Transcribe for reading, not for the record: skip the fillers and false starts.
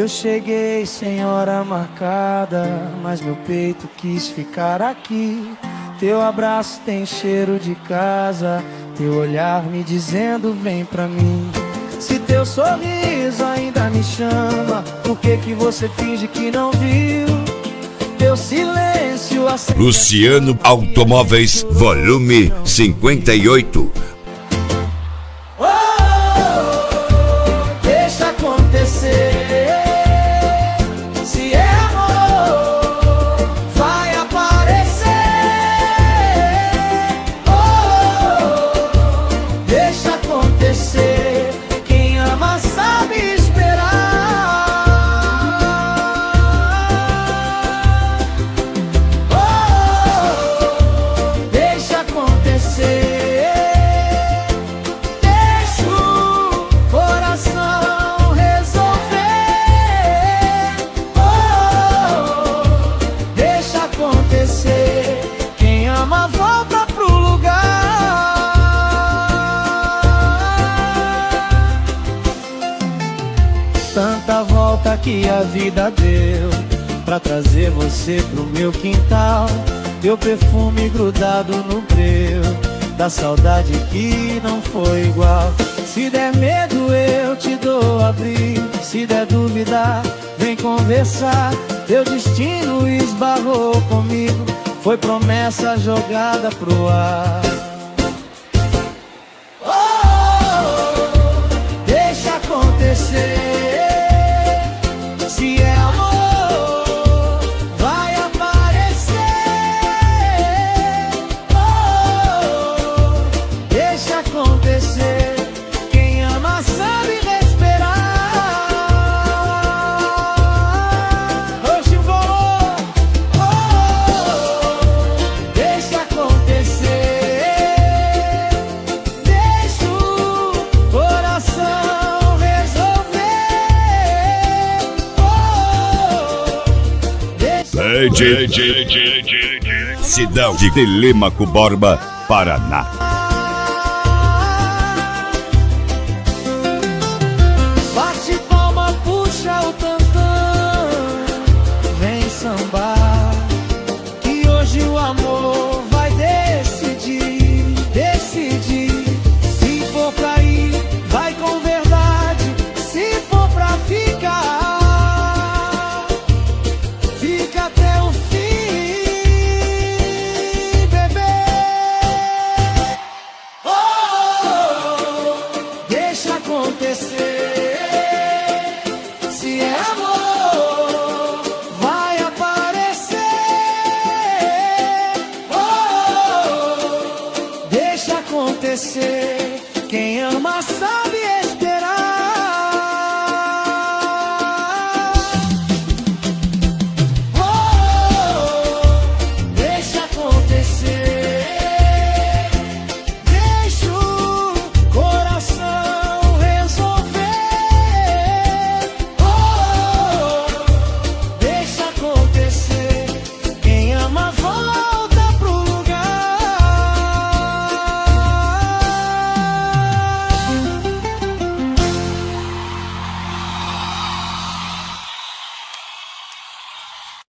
Eu cheguei sem hora marcada, mas meu peito quis ficar aqui. Teu abraço tem cheiro de casa, teu olhar me dizendo vem pra mim. Se teu sorriso ainda me chama, por que que você finge que não viu? Teu silêncio acende... Luciano Automóveis, volume 58. Deixa acontecer. Se é amor, vai aparecer. Deixa acontecer. Quem ama sabe esperar. Deixa acontecer. Quem ama volta pro lugar. Tanta volta que a vida deu pra trazer você pro meu quintal. Teu perfume grudado no breu da saudade que não foi igual. Se der medo eu te dou abrigo, se der dúvida vem conversar. Teu destino esbarrou comigo, foi promessa jogada pro ar. Deixa acontecer. Se é amor, vai aparecer. Deixa acontecer. Quem ama sabe Cidade de Telêmaco Borba, Paraná.